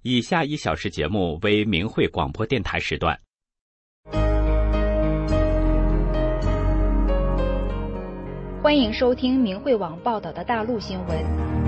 以下1小时节目为明慧广播电台时段。 欢迎收听明慧网报道的大陆新闻。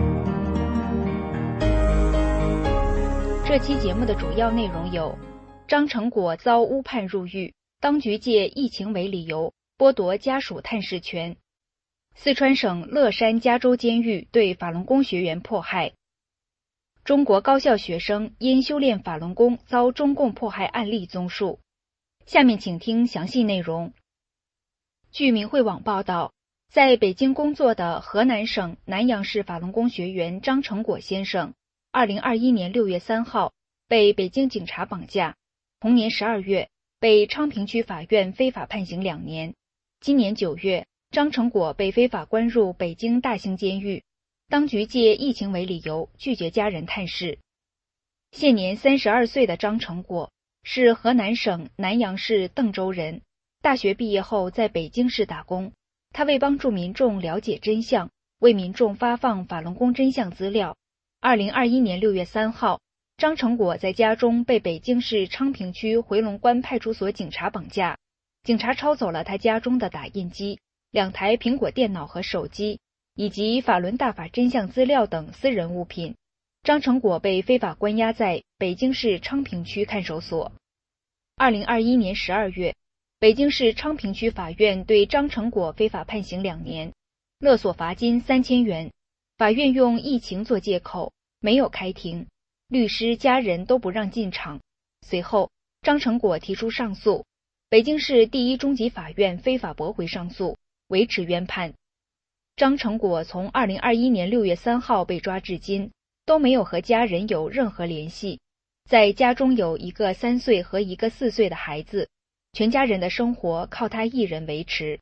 这期节目的主要内容有：张成果遭诬判入狱，当局借疫情为理由剥夺家属探视权；四川省乐山加州监狱对法轮功学员迫害；中国高校学生因修炼法轮功遭中共迫害案例综述。下面请听详细内容。据明慧网报道，在北京工作的河南省南阳市法轮功学员张成果先生2021年6月3号被北京警察绑架，同年12月被昌平区法院非法判刑2年。今年9月，张成果被非法关入北京大兴监狱，当局借疫情为理由拒绝家人探视。现年32岁的张成果是河南省南阳市邓州人，大学毕业后在北京市打工。他为帮助民众了解真相，为民众发放法轮功真相资料。2021年6月3号，张成果在家中被北京市昌平区回龙观派出所警察绑架，警察抄走了他家中的打印机、2台苹果电脑和手机，以及法轮大法真相资料等私人物品。张成果被非法关押在北京市昌平区看守所。2021年12月，北京市昌平区法院对张成果非法判刑2年，勒索罚金3000元。法院用疫情做借口，没有开庭，律师、家人都不让进场。随后，张成果提出上诉，北京市第一中级法院非法驳回上诉，维持原判。张成果从2021年6月3号被抓至今，都没有和家人有任何联系，在家中有一个3岁和一个4岁的孩子，全家人的生活靠他一人维持。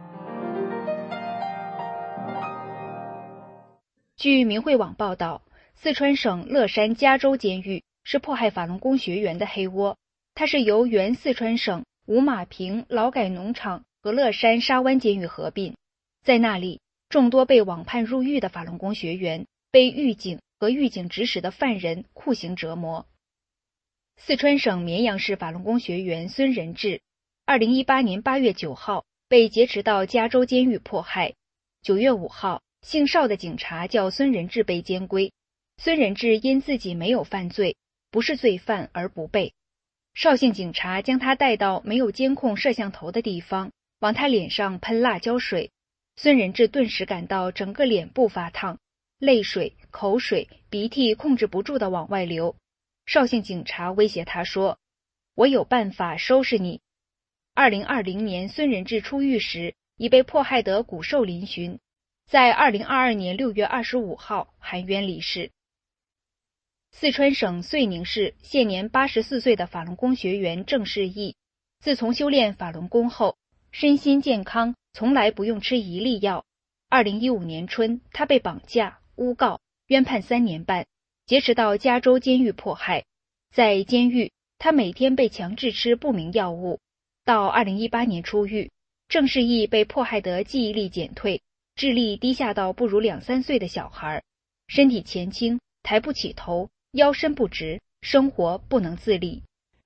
据明慧网报道，四川省乐山加州监狱是迫害法轮功学员的黑窝，它是由原四川省五马坪劳改农场和乐山沙湾监狱合并。在那里，众多被网判入狱的法轮功学员被狱警和狱警指使的犯人酷刑折磨。四川省绵阳市法轮功学员孙仁志2018年8月9号被劫持到加州监狱迫害。9月5号，姓邵的警察叫孙仁志被监归。孙仁志因自己没有犯罪，不是罪犯而不被。邵姓警察将他带到没有监控摄像头的地方，往他脸上喷辣椒水。孙仁志顿时感到整个脸部发烫，泪水、口水、鼻涕控制不住地往外流。邵姓警察威胁他说：“我有办法收拾你。”2020年，孙仁志出狱时已被迫害得骨瘦嶙峋，在2022年6月25号含冤离世。四川省遂宁市现年84岁的法轮功学员郑世义，自从修炼法轮功后，身心健康，从来不用吃一粒药。2015年春，他被绑架、诬告、冤判3年半，劫持到加州监狱迫害。在监狱，他每天被强制吃不明药物。到2018年出狱，郑世义被迫害得记忆力减退，智力低下到不如2-3岁的小孩，身体前倾，抬不起头，腰身不直，生活不能自理。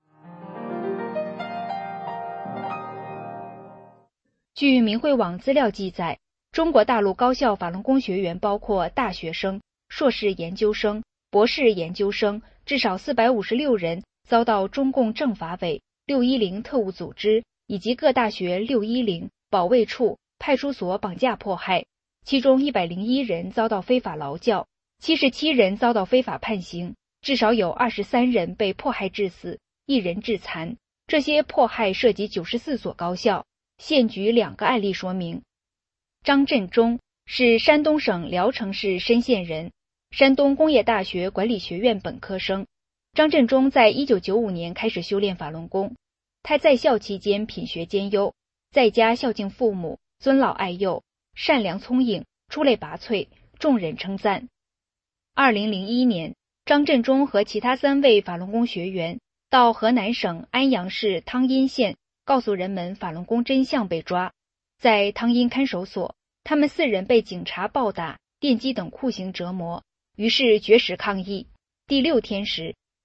据明慧网资料记载，中国大陆高校法轮功学员包括大学生、硕士研究生、博士研究生，至少456人遭到中共政法委、610特务组织以及各大学610、保卫处、派出所绑架迫害，其中101人遭到非法劳教，77人遭到非法判刑，至少有23人被迫害致死，1人致残。这些迫害涉及94所高校。现举2个案例说明。张振中是山东省聊城市深县人，山东工业大学管理学院本科生。张振中在1995年开始修炼法轮功，他在校期间品学兼优，在家孝敬父母，尊老爱幼，善良聪颖，出类拔萃，众人称赞。2001年，张振中和其他3位法轮功学员到河南省安阳市汤阴县告诉人们法轮功真相被抓。在汤阴看守所，他们4人被警察暴打、电击等酷刑折磨，于是绝食抗议。第6天时，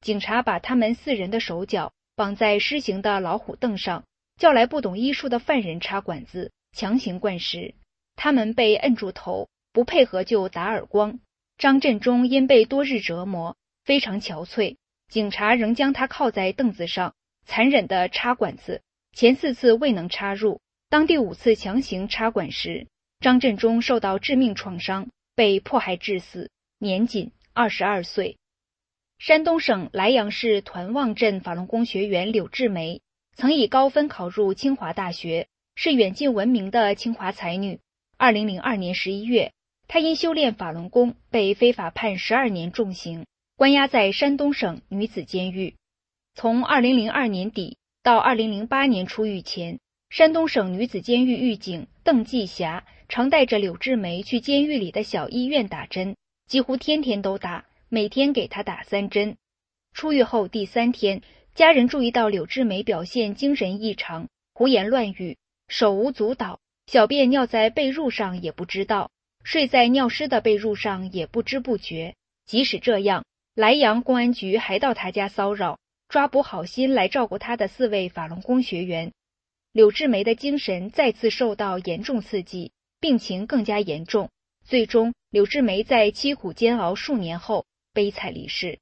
警察把他们4人的手脚绑在狮形的老虎凳上，叫来不懂医术的犯人插管子，强行灌食。他们被摁住头，不配合就打耳光。张振中因被多日折磨，非常憔悴，警察仍将他靠在凳子上，残忍地插管子。前4次未能插入，当第5次强行插管时，张振中受到致命创伤，被迫害致死，年仅22岁。山东省莱阳市团望镇法轮功学员柳志梅，曾以高分考入清华大学，是远近闻名的清华才女。2002年11月，她因修炼法轮功被非法判12年重刑，关押在山东省女子监狱。从2002年底到2008年出狱前，山东省女子监狱狱警邓继霞常带着柳志梅去监狱里的小医院打针，几乎天天都打，每天给她打3针。出狱后第3天，家人注意到柳志梅表现精神异常，胡言乱语，手舞足蹈，小便尿在被褥上也不知道，睡在尿湿的被褥上也不知不觉。即使这样，莱阳公安局还到她家骚扰，抓捕好心来照顾她的4位法轮功学员。柳志梅的精神再次受到严重刺激，病情更加严重，最终柳志梅在凄苦煎熬数年后悲惨离世。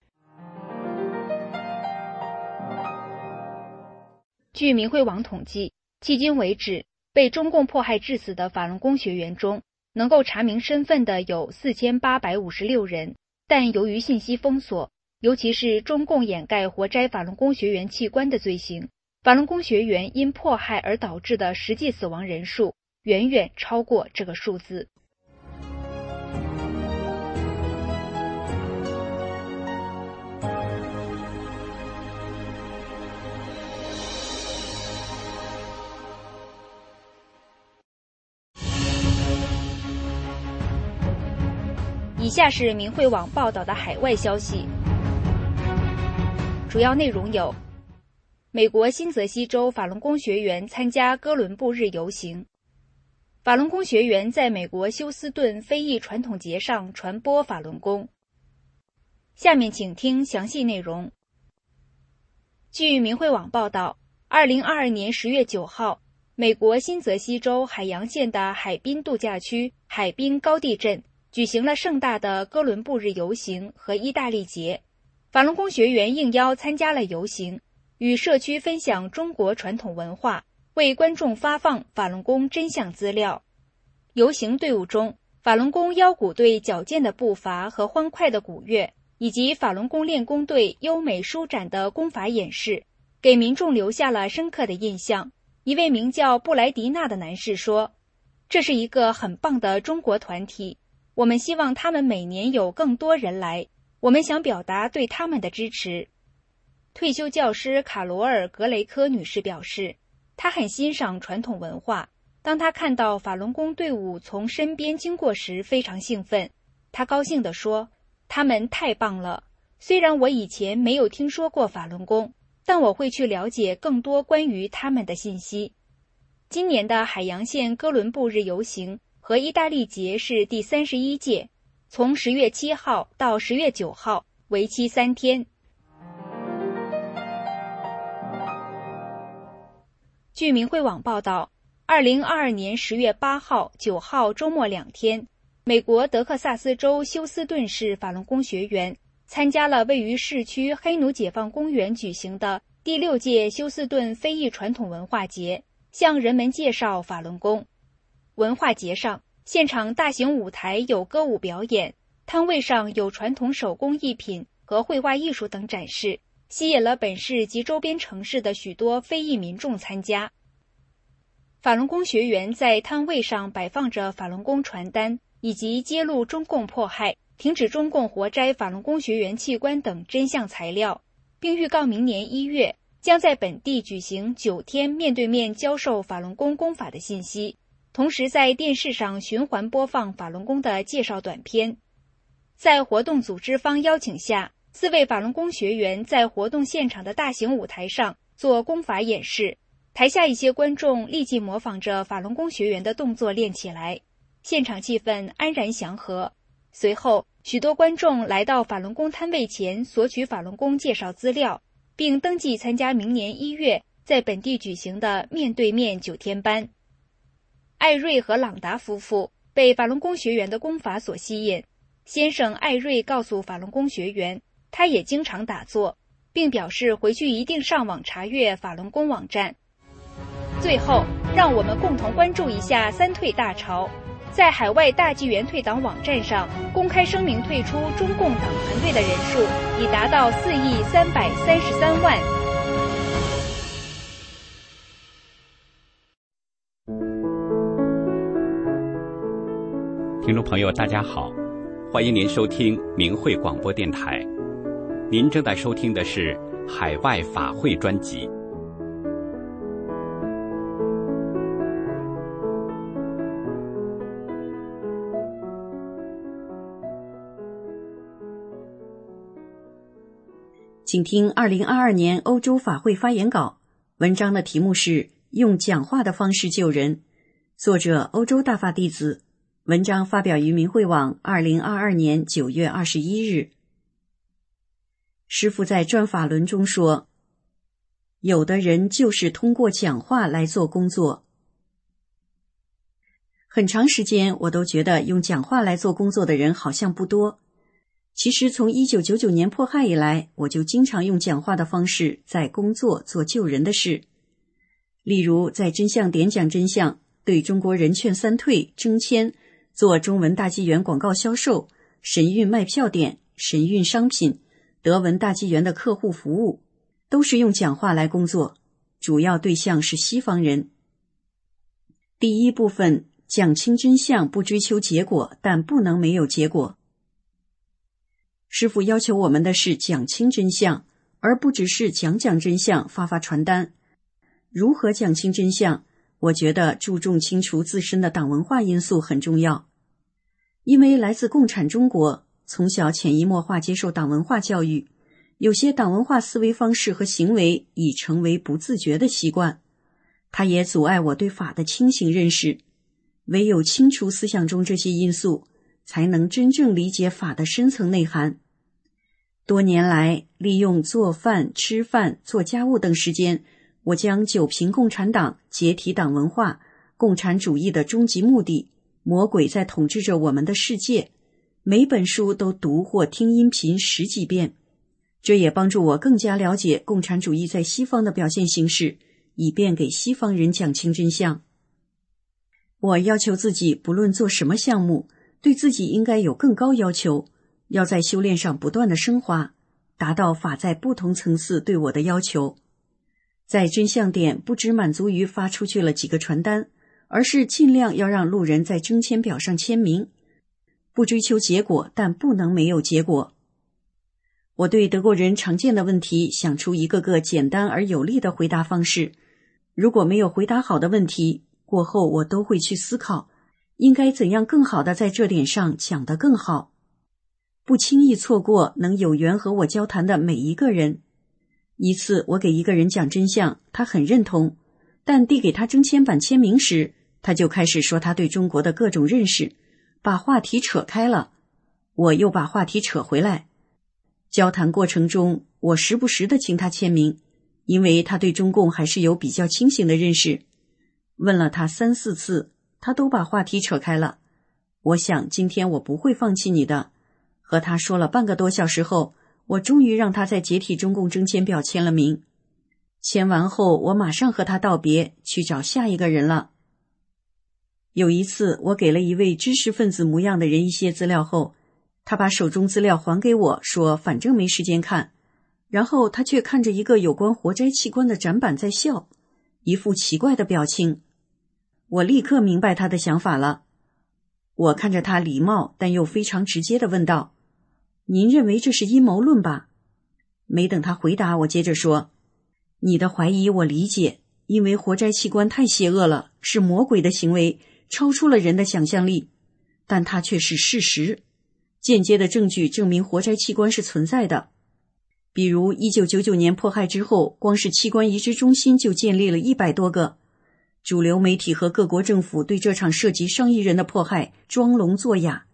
据明慧网统计，迄今为止，被中共迫害致死的法轮功学员中，能够查明身份的有4856人，但由于信息封锁，尤其是中共掩盖活摘法轮功学员器官的罪行，法轮功学员因迫害而导致的实际死亡人数远远超过这个数字。以下是明慧网报道的海外消息，主要内容有：美国新泽西州法轮功学员参加哥伦布日游行；法轮功学员在美国休斯顿非裔传统节上传播法轮功。下面请听详细内容。据明慧网报道，2022年10月9号，美国新泽西州海洋县的海滨度假区海滨高地镇举行了盛大的哥伦布日游行和意大利节，法轮功学员应邀参加了游行，与社区分享中国传统文化，为观众发放法轮功真相资料。游行队伍中，法轮功腰鼓队矫健的步伐和欢快的鼓乐，以及法轮功练功队优美舒展的功法演示，给民众留下了深刻的印象。一位名叫布莱迪纳的男士说：“这是一个很棒的中国团体，我们希望他们每年有更多人来，我们想表达对他们的支持。”退休教师卡罗尔·格雷科女士表示，她很欣赏传统文化，当她看到法轮功队伍从身边经过时非常兴奋。她高兴地说：“他们太棒了，虽然我以前没有听说过法轮功，但我会去了解更多关于他们的信息。”今年的海洋县哥伦布日游行和意大利节是第31届，从10月7号到10月9号，为期3天。据明慧网报道，2022年10月8号、9号周末2天，美国德克萨斯州休斯顿市法轮功学员参加了位于市区黑奴解放公园举行的第6届休斯顿非裔传统文化节，向人们介绍法轮功。文化节上，现场大型舞台有歌舞表演，摊位上有传统手工艺品和绘画艺术等展示，吸引了本市及周边城市的许多非裔民众参加。法轮功学员在摊位上摆放着法轮功传单，以及揭露中共迫害、停止中共活摘法轮功学员器官等真相材料，并预告明年1月将在本地举行9天面对面教授法轮功功法的信息，同时在电视上循环播放法轮功的介绍短片。在活动组织方邀请下，4位法轮功学员在活动现场的大型舞台上做功法演示，台下一些观众立即模仿着法轮功学员的动作练起来，现场气氛安然祥和。随后许多观众来到法轮功摊位前索取法轮功介绍资料，并登记参加明年1月在本地举行的面对面9天班。艾瑞和朗达夫妇被法轮功学员的功法所吸引，先生艾瑞告诉法轮功学员，他也经常打坐，并表示回去一定上网查阅法轮功网站。最后，让我们共同关注一下三退大潮。在海外大纪元退党网站上公开声明退出中共党团队的人数已达到4亿333万。 听众朋友大家好，欢迎您收听明慧广播电台。您正在收听的是海外法会专辑。 请听2022年欧洲法会发言稿，文章的题目是用讲话的方式救人，作者欧洲大法弟子，文章发表于明慧网2022年9月21日。师父在转法轮中说，有的人就是通过讲话来做工作。很长时间我都觉得用讲话来做工作的人好像不多。其实从1999年迫害以来，我就经常用讲话的方式在工作做救人的事。例如在真相点讲真相，对中国人劝三退征签，做中文大纪元广告销售，神韵卖票点，神韵商品，德文大纪元的客户服务，都是用讲话来工作，主要对象是西方人。第一部分，讲清真相，不追求结果，但不能没有结果。师父要求我们的是讲清真相，而不只是讲真相，发传单。如何讲清真相？我觉得注重清除自身的党文化因素很重要。因为来自共产中国，从小潜移默化接受党文化教育，有些党文化思维方式和行为已成为不自觉的习惯，它也阻碍我对法的清醒认识。唯有清除思想中这些因素，才能真正理解法的深层内涵。多年来，利用做饭、吃饭、做家务等时间，我将九评共产党、解体党文化、共产主义的终极目的、魔鬼在统治着我们的世界，每本书都读或听音频10几遍。这也帮助我更加了解共产主义在西方的表现形式，以便给西方人讲清真相。我要求自己，不论做什么项目，对自己应该有更高要求，要在修炼上不断的升华，达到法在不同层次对我的要求。在真相点不只满足于发出去了几个传单，而是尽量要让路人在征签表上签名，不追求结果，但不能没有结果。我对德国人常见的问题想出一个个简单而有力的回答方式，如果没有回答好的问题，过后我都会去思考应该怎样更好地在这点上讲得更好，不轻易错过能有缘和我交谈的每一个人。一次我给一个人讲真相，他很认同，但递给他征签版签名时，他就开始说他对中国的各种认识，把话题扯开了，我又把话题扯回来。交谈过程中，我时不时地请他签名，因为他对中共还是有比较清醒的认识。问了他3、4次，他都把话题扯开了。我想今天我不会放弃你的。和他说了半个多小时后，我终于让他在解体中共征签表签了名。签完后，我马上和他道别，去找下一个人了。有一次，我给了一位知识分子模样的人一些资料后，他把手中资料还给我，说反正没时间看。然后他却看着一个有关活摘器官的展板在笑，一副奇怪的表情。我立刻明白他的想法了。我看着他礼貌但又非常直接地问道，您认为这是阴谋论吧？没等他回答，我接着说，你的怀疑我理解，因为活摘器官太邪恶了，是魔鬼的行为，超出了人的想象力，但它却是事实。间接的证据证明活摘器官是存在的。比如1999年迫害之后，光是器官移植中心就建立了100多个。主流媒体和各国政府对这场涉及上亿人的迫害装聋作哑，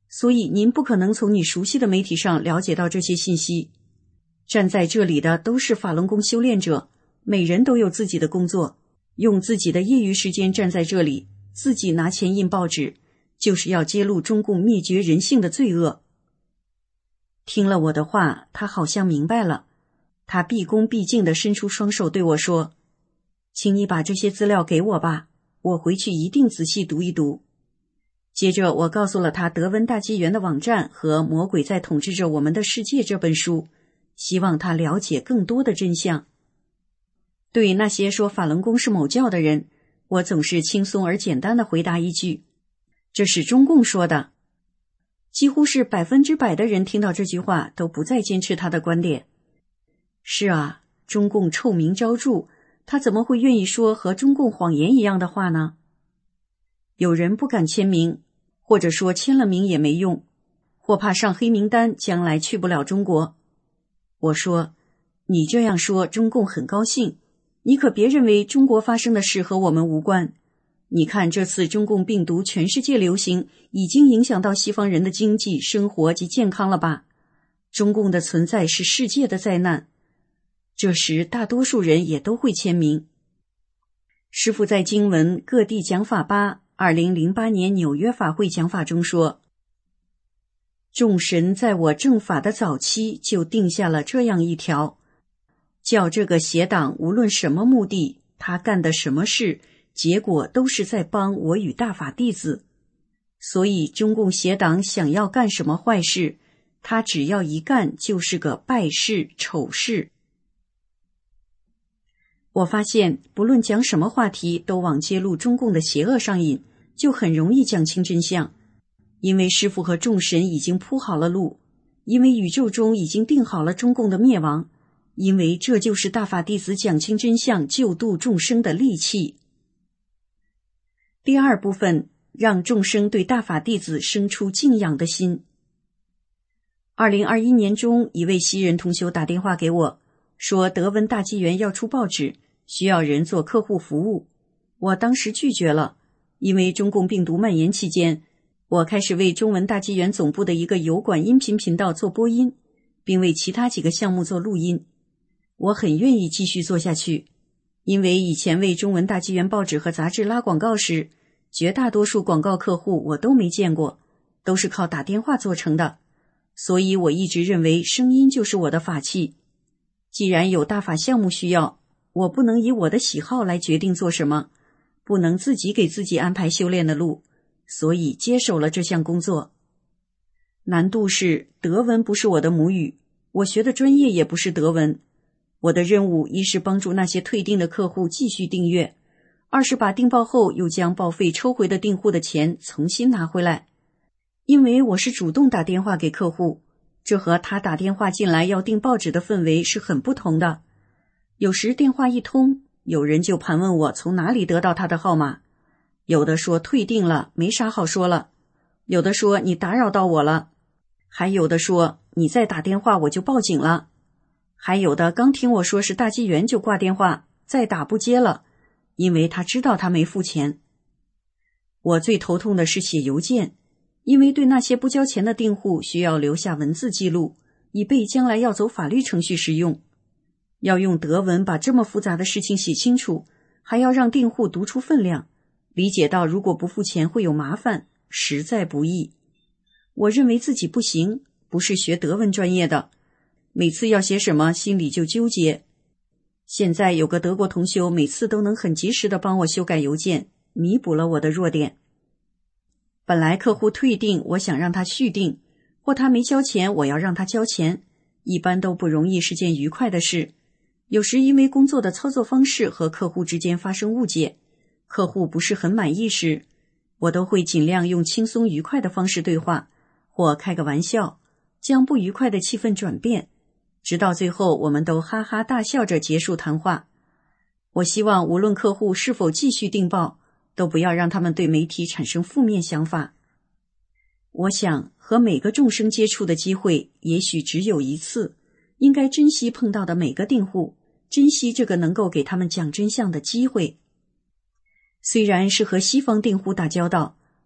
所以您不可能从你熟悉的媒体上了解到这些信息。站在这里的都是法轮功修炼者，每人都有自己的工作，用自己的业余时间站在这里，自己拿钱印报纸，就是要揭露中共灭绝人性的罪恶。听了我的话，他好像明白了，他毕恭毕敬地伸出双手对我说，请你把这些资料给我吧，我回去一定仔细读一读。接着我告诉了他德文大纪元的网站和《魔鬼在统治着我们的世界》这本书，希望他了解更多的真相。对那些说法轮功是某教的人，我总是轻松而简单地回答一句，这是中共说的。几乎是100%的人听到这句话都不再坚持他的观点。是啊，中共臭名昭著，他怎么会愿意说和中共谎言一样的话呢？有人不敢签名，或者说签了名也没用，或怕上黑名单，将来去不了中国。我说，你这样说中共很高兴，你可别认为中国发生的事和我们无关。你看这次中共病毒全世界流行，已经影响到西方人的经济、生活及健康了吧？中共的存在是世界的灾难。这时大多数人也都会签名。师父在经文各地讲法吧2008年纽约法会讲法中说，众神在我正法的早期就定下了这样一条，叫这个邪党无论什么目的，他干的什么事，结果都是在帮我与大法弟子。所以中共邪党想要干什么坏事，他只要一干就是个败事、丑事。我发现不论讲什么话题都往揭露中共的邪恶上瘾，就很容易讲清真相。因为师父和众神已经铺好了路，因为宇宙中已经定好了中共的灭亡，因为这就是大法弟子讲清真相救度众生的利器。第二部分，让众生对大法弟子生出敬仰的心。2021年中，一位西人同修打电话给我，说德文大纪元要出报纸，需要人做客户服务。我当时拒绝了，因为中共病毒蔓延期间，我开始为中文大纪元总部的一个油管音频频道做播音，并为其他几个项目做录音。我很愿意继续做下去，因为以前为中文大纪元报纸和杂志拉广告时，绝大多数广告客户我都没见过，都是靠打电话做成的，所以我一直认为声音就是我的法器。既然有大法项目需要，我不能以我的喜好来决定做什么，不能自己给自己安排修炼的路，所以接手了这项工作。难度是德文不是我的母语，我学的专业也不是德文。我的任务一是帮助那些退订的客户继续订阅，二是把订报后又将报废抽回的订户的钱重新拿回来。因为我是主动打电话给客户，这和他打电话进来要订报纸的氛围是很不同的。有时电话一通，有人就盘问我从哪里得到他的号码，有的说退订了，没啥好说了，有的说你打扰到我了，还有的说你再打电话我就报警了，还有的刚听我说是大纪元就挂电话，再打不接了，因为他知道他没付钱。我最头痛的是写邮件，因为对那些不交钱的订户需要留下文字记录，以备将来要走法律程序时用。要用德文把这么复杂的事情写清楚，还要让订户读出分量，理解到如果不付钱会有麻烦，实在不易。我认为自己不行，不是学德文专业的，每次要写什么心里就纠结。现在有个德国同修每次都能很及时地帮我修改邮件，弥补了我的弱点。本来客户退订，我想让他续订，或他没交钱，我要让他交钱，一般都不容易是件愉快的事。有时因为工作的操作方式和客户之间发生误解，客户不是很满意时，我都会尽量用轻松愉快的方式对话，或开个玩笑，将不愉快的气氛转变，直到最后我们都哈哈大笑着结束谈话。我希望无论客户是否继续订报，都不要让他们对媒体产生负面想法。我想和每个众生接触的机会也许只有一次，应该珍惜碰到的每个订户，珍惜这个能够给他们讲真相的机会。虽然是和西方订户打交道，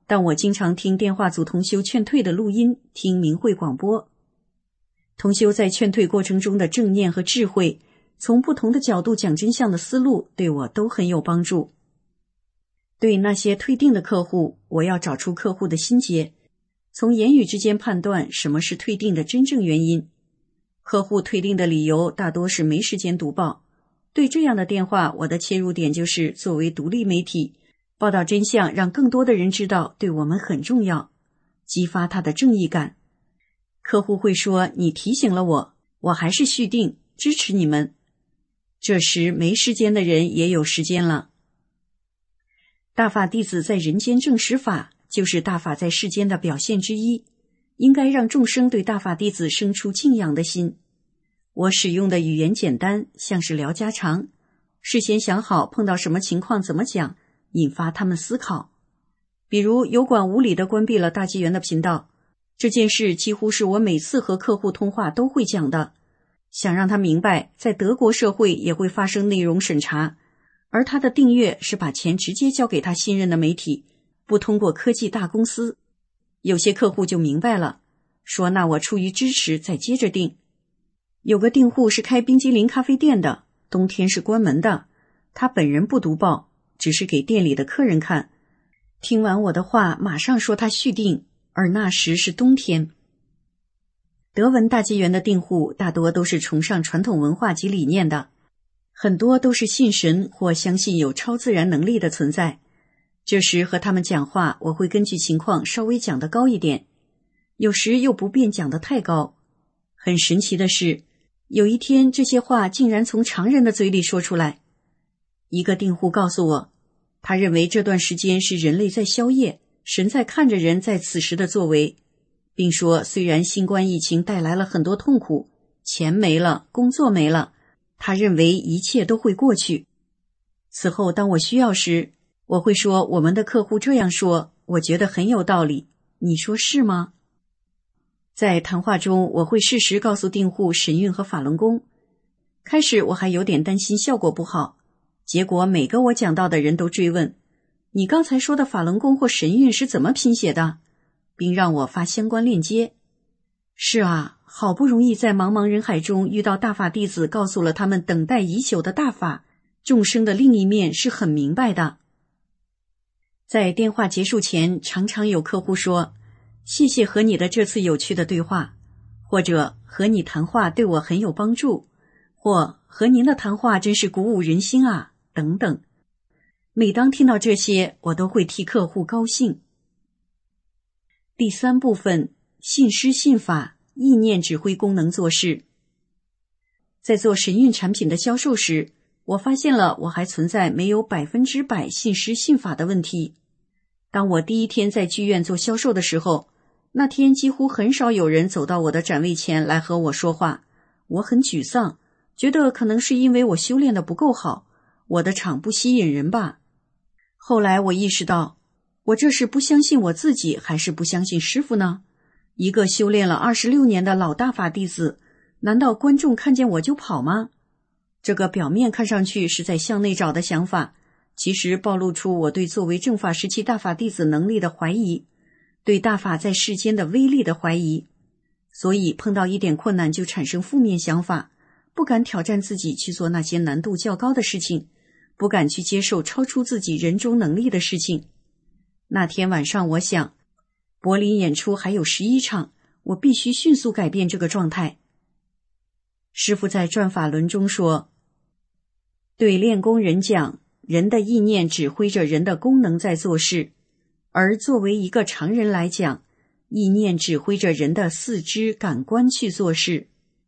但我经常听电话组同修劝退的录音，听明慧广播。同修在劝退过程中的正念和智慧，从不同的角度讲真相的思路，对我都很有帮助。对那些退订的客户，我要找出客户的心结，从言语之间判断什么是退订的真正原因。客户退订的理由大多是没时间读报。对这样的电话，我的切入点就是作为独立媒体，报道真相，让更多的人知道对我们很重要，激发他的正义感。客户会说，你提醒了我，我还是续订，支持你们。这时没时间的人也有时间了。大法弟子在人间正实法，就是大法在世间的表现之一，应该让众生对大法弟子生出敬仰的心。我使用的语言简单，像是聊家常，事先想好碰到什么情况怎么讲，引发他们思考。比如油管无理地关闭了大纪元的频道，这件事几乎是我每次和客户通话都会讲的，想让他明白在德国社会也会发生内容审查，而他的订阅是把钱直接交给他信任的媒体，不通过科技大公司。有些客户就明白了，说那我出于支持再接着订。有个订户是开冰激凌咖啡店的，冬天是关门的，他本人不读报，只是给店里的客人看。听完我的话，马上说他续订，而那时是冬天。德文大纪元的订户大多都是崇尚传统文化及理念的，很多都是信神或相信有超自然能力的存在。这时和他们讲话，我会根据情况稍微讲得高一点，有时又不便讲得太高。很神奇的是，有一天这些话竟然从常人的嘴里说出来。一个订户告诉我，他认为这段时间是人类在宵夜，神在看着人在此时的作为，并说虽然新冠疫情带来了很多痛苦，钱没了，工作没了，他认为一切都会过去。此后当我需要时，我会说我们的客户这样说，我觉得很有道理，你说是吗？在谈话中，我会适时告诉订户神韵和法轮功。开始我还有点担心效果不好，结果每个我讲到的人都追问，你刚才说的法轮功或神韵是怎么拼写的？并让我发相关链接。是啊，好不容易在茫茫人海中遇到大法弟子，告诉了他们等待已久的大法，众生的另一面是很明白的。在电话结束前，常常有客户说，谢谢和你的这次有趣的对话，或者和你谈话对我很有帮助，或和您的谈话真是鼓舞人心啊，等等。每当听到这些，我都会替客户高兴。第三部分，信师信法，意念指挥功能做事。在做神韵产品的销售时，我发现了我还存在没有100%信师信法的问题。当我第一天在剧院做销售的时候，那天几乎很少有人走到我的展位前来和我说话，我很沮丧，觉得可能是因为我修炼的不够好，我的场不吸引人吧。后来我意识到，我这是不相信我自己，还是不相信师父呢？一个修炼了26年的老大法弟子，难道观众看见我就跑吗？这个表面看上去是在向内找的想法，其实暴露出我对作为正法时期大法弟子能力的怀疑，对大法在世间的威力的怀疑。所以碰到一点困难就产生负面想法，不敢挑战自己去做那些难度较高的事情，不敢去接受超出自己人中能力的事情。那天晚上我想，柏林演出还有11场，我必须迅速改变这个状态。师父在转法轮中说，对练功人讲，人的意念指挥着人的功能在做事，而作为一个常人来讲，意念指挥着人的四肢感官去做事。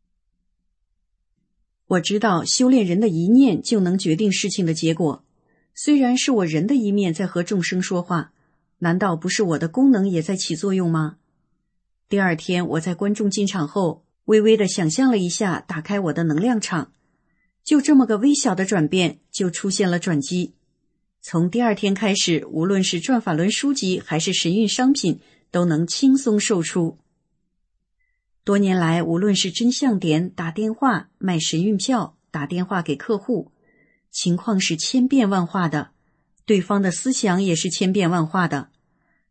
我知道修炼人的一念就能决定事情的结果，虽然是我人的一面在和众生说话，难道不是我的功能也在起作用吗？第二天我在观众进场后，微微地想象了一下，打开我的能量场，就这么个微小的转变，就出现了转机。从第二天开始，无论是转法轮书籍还是神韵商品，都能轻松售出。多年来，无论是真相点、打电话、卖神韵票、打电话给客户，情况是千变万化的，对方的思想也是千变万化的。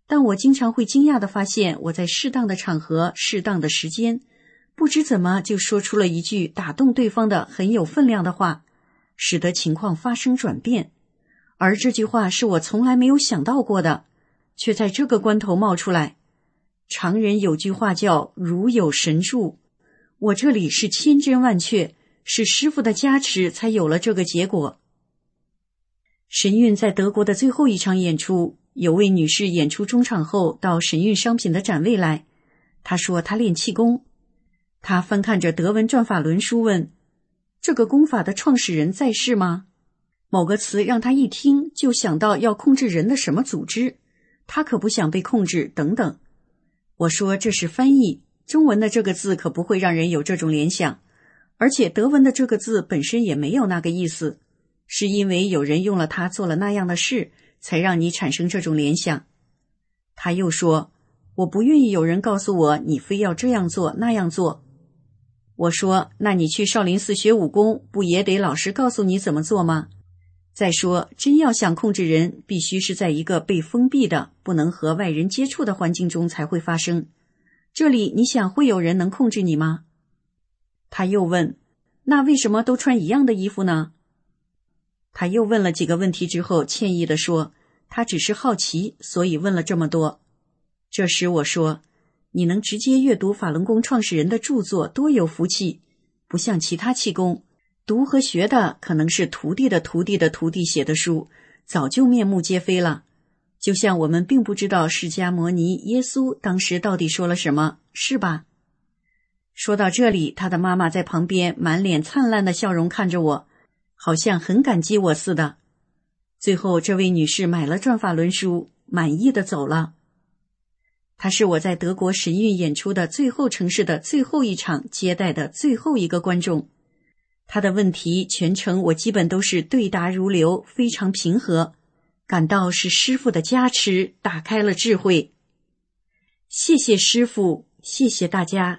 但我经常会惊讶地发现，我在适当的场合、适当的时间，不知怎么就说出了一句打动对方的很有分量的话，使得情况发生转变。而这句话是我从来没有想到过的，却在这个关头冒出来。常人有句话叫如有神助，我这里是千真万确，是师父的加持才有了这个结果。神韵在德国的最后一场演出，有位女士演出中场后到神韵商品的展位来，她说她练气功。她翻看着德文转法轮书问，这个功法的创始人在世吗？某个词让她一听就想到要控制人的什么组织，她可不想被控制等等。我说这是翻译，中文的这个字可不会让人有这种联想，而且德文的这个字本身也没有那个意思，是因为有人用了它做了那样的事，才让你产生这种联想。他又说，我不愿意有人告诉我你非要这样做那样做。我说，那你去少林寺学武功，不也得老师告诉你怎么做吗？再说，真要想控制人，必须是在一个被封闭的、不能和外人接触的环境中才会发生。这里你想会有人能控制你吗？他又问，那为什么都穿一样的衣服呢？他又问了几个问题之后，歉意地说，他只是好奇，所以问了这么多。这时我说，你能直接阅读法轮功创始人的著作，多有福气，不像其他气功，读和学的可能是徒弟的徒弟的徒弟写的书，早就面目皆非了。就像我们并不知道释迦牟尼耶稣当时到底说了什么，是吧？说到这里，他的妈妈在旁边满脸灿烂的笑容看着我，好像很感激我似的。最后这位女士买了转法轮书，满意的走了。她是我在德国神韵演出的最后城市的最后一场接待的最后一个观众。她的问题全程我基本都是对答如流，非常平和，感到是师父的加持打开了智慧。谢谢师父，谢谢大家。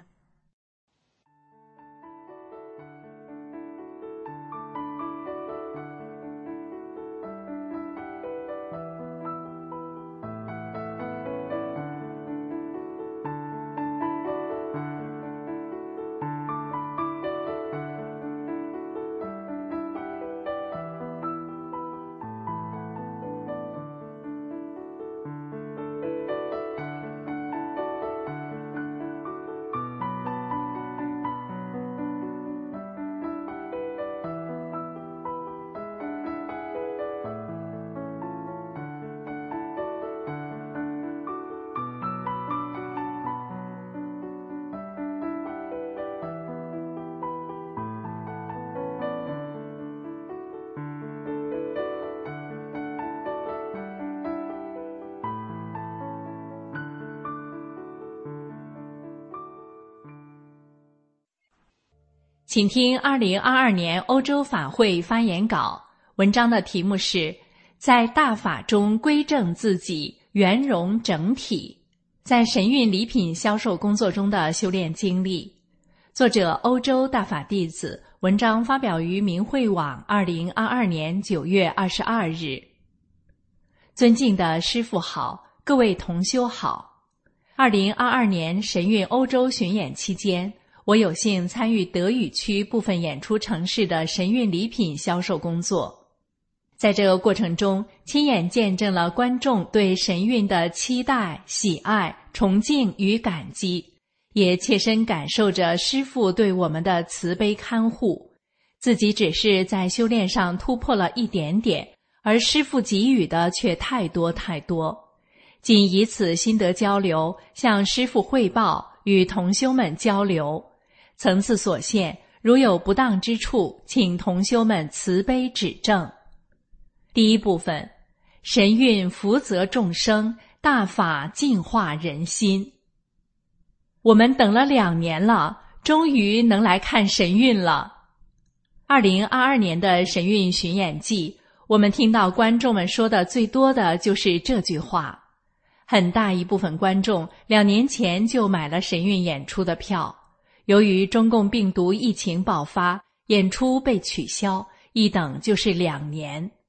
请听2022年欧洲法会发言稿，文章的题目是在大法中归正自己，圆融整体，在神韵礼品销售工作中的修炼经历。作者欧洲大法弟子，文章发表于明慧网2022年9月22日。尊敬的师父好，各位同修好。2022年神韵欧洲巡演期间，我有幸参与德语区部分演出城市的神韵礼品销售工作。在这个过程中，亲眼见证了观众对神韵的期待、喜爱、崇敬与感激，也切身感受着师父对我们的慈悲看护。自己只是在修炼上突破了一点点，而师父给予的却太多太多。仅以此心得交流，向师父汇报，与同修们交流。层次所限，如有不当之处，请同修们慈悲指正。第一部分，神韵福泽众生，大法净化人心。我们等了2年了，终于能来看神韵了。2022年的神韵巡演季，我们听到观众们说的最多的就是这句话。很大一部分观众2年前就买了神韵演出的票。由于中共病毒疫情爆发，演出被取消，一等就是2年。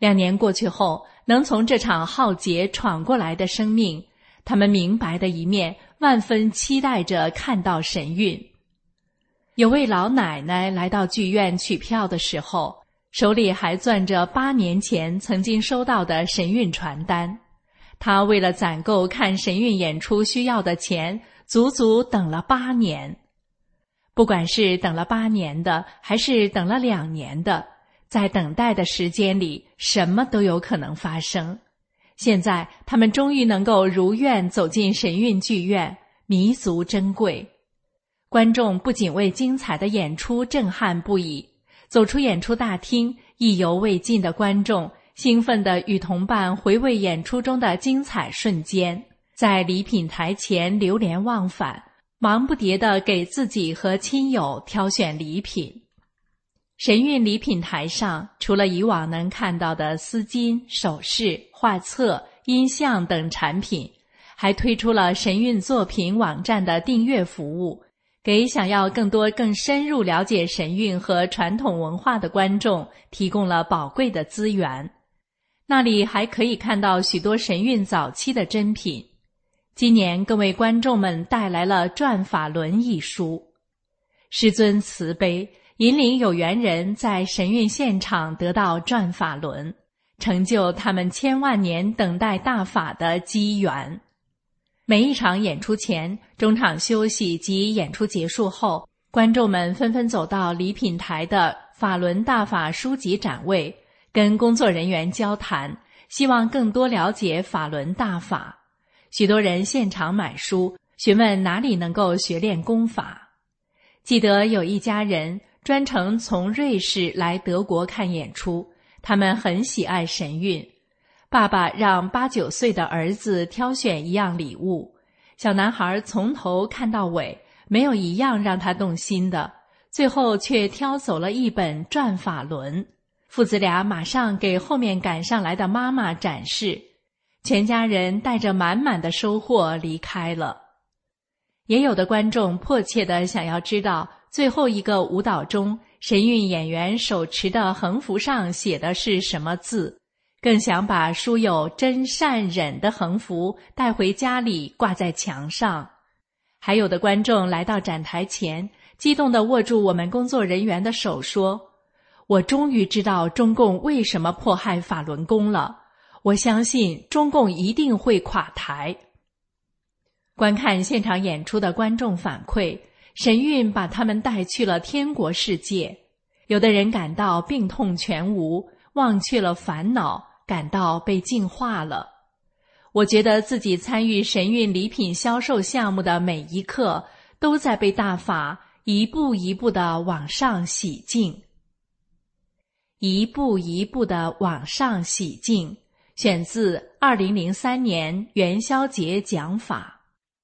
2年过去后，能从这场浩劫闯过来的生命，他们明白的一面，万分期待着看到神韵。有位老奶奶来到剧院取票的时候，手里还攥着8年前曾经收到的神韵传单。她为了攒够看神韵演出需要的钱，足足等了8年。不管是等了8年的，还是等了2年的，在等待的时间里，什么都有可能发生。现在他们终于能够如愿走进神韵剧院，弥足珍贵。观众不仅为精彩的演出震撼不已，走出演出大厅，意犹未尽的观众兴奋地与同伴回味演出中的精彩瞬间，在礼品台前流连忘返，忙不迭地给自己和亲友挑选礼品。神韵礼品台上，除了以往能看到的丝巾、首饰、画册、音像等产品，还推出了神韵作品网站的订阅服务，给想要更深入了解神韵和传统文化的观众提供了宝贵的资源。那里还可以看到许多神韵早期的珍品。今年更为观众们带来了《转法轮》一书。师尊慈悲，引领有缘人在神韵现场得到转法轮，成就他们千万年等待大法的机缘。每一场演出前、中场休息及演出结束后，观众们纷纷走到礼品台的法轮大法书籍展位，跟工作人员交谈，希望更多了解法轮大法。许多人现场买书，询问哪里能够学练功法。记得有一家人专程从瑞士来德国看演出，他们很喜爱神韵。爸爸让8、9岁的儿子挑选一样礼物，小男孩从头看到尾，没有一样让他动心的，最后却挑走了一本《转法轮》。父子俩马上给后面赶上来的妈妈展示，全家人带着满满的收获离开了。也有的观众迫切地想要知道最后一个舞蹈中神韵演员手持的横幅上写的是什么字，更想把书有真善忍的横幅带回家里挂在墙上。还有的观众来到展台前，激动地握住我们工作人员的手说，我终于知道中共为什么迫害法轮功了，我相信中共一定会垮台。观看现场演出的观众反馈，神韵把他们带去了天国世界。有的人感到病痛全无，忘却了烦恼，感到被净化了。我觉得自己参与神韵礼品销售项目的每一刻，都在被大法一步一步地往上洗净。一步一步地往上洗净，选自2003年元宵节讲法。